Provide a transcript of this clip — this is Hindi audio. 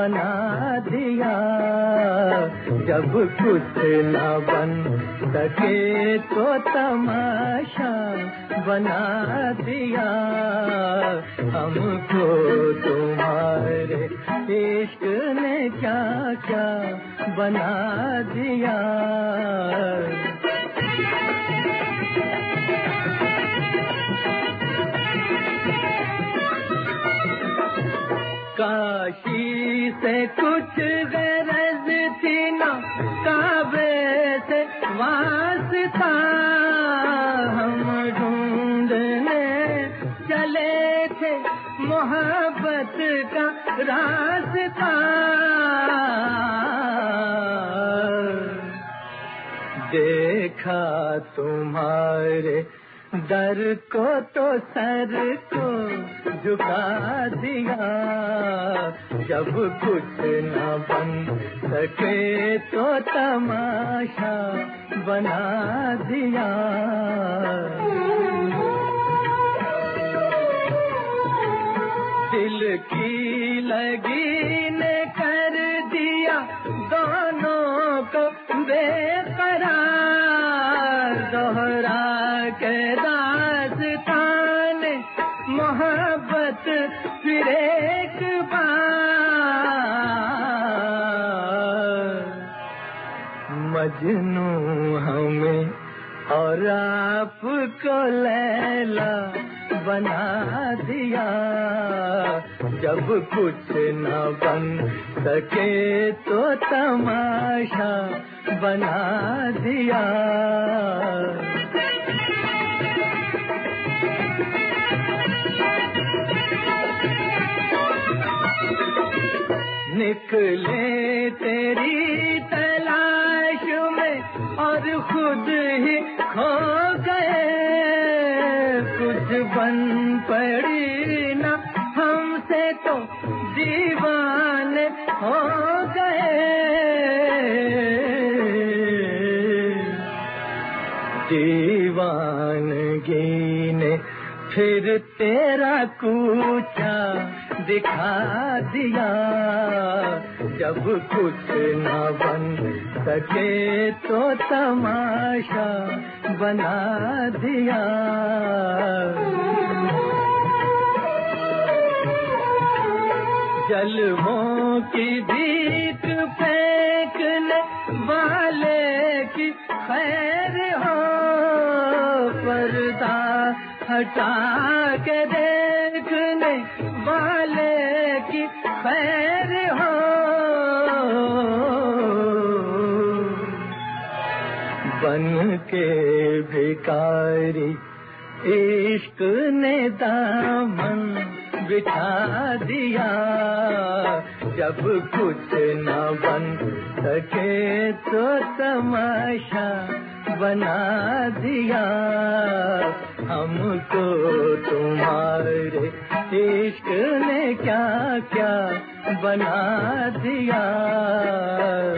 बना दिया। जब कुछ न बन सके तो तमाशा बना दिया। हमको तुम्हारे इश्क ने क्या क्या बना दिया। काशी से कुछ गरज थी न काबे से वास्ता। हम ढूंढने चले थे मोहब्बत का रास्ता। देखा तुम्हारे दर को तो सर को झुका दिया। जब कुछ न बन सके तो तमाशा बना दिया। दिल की लगी ने कर दिया दोनों को बेकरार। दोहरा के दास्तान मोहब्बत फिर एक बार। मजनू हमें और आपको लैला बना दिया। जब कुछ न बन सके तो तमाशा बना दिया। निकले तेरी तलाश में और खुद ही खो गए। कुछ बन पड़ी ना हमसे तो दीवाने हो गए। दीवानगी ने फिर तेरा कूचा दिखा दिया। जब कुछ न बन सके तो तमाशा बना दिया। जलवों की भीख फेंकने वाले की खैर हो। पर्दा हटा के देखने वाले की खैर हो। बन के भिखारी इश्क ने दामन बिठा दिया। जब कुछ न बन सके तो तमाशा बना दिया। हमको तुम्हारे इश्क ने क्या क्या बना दिया।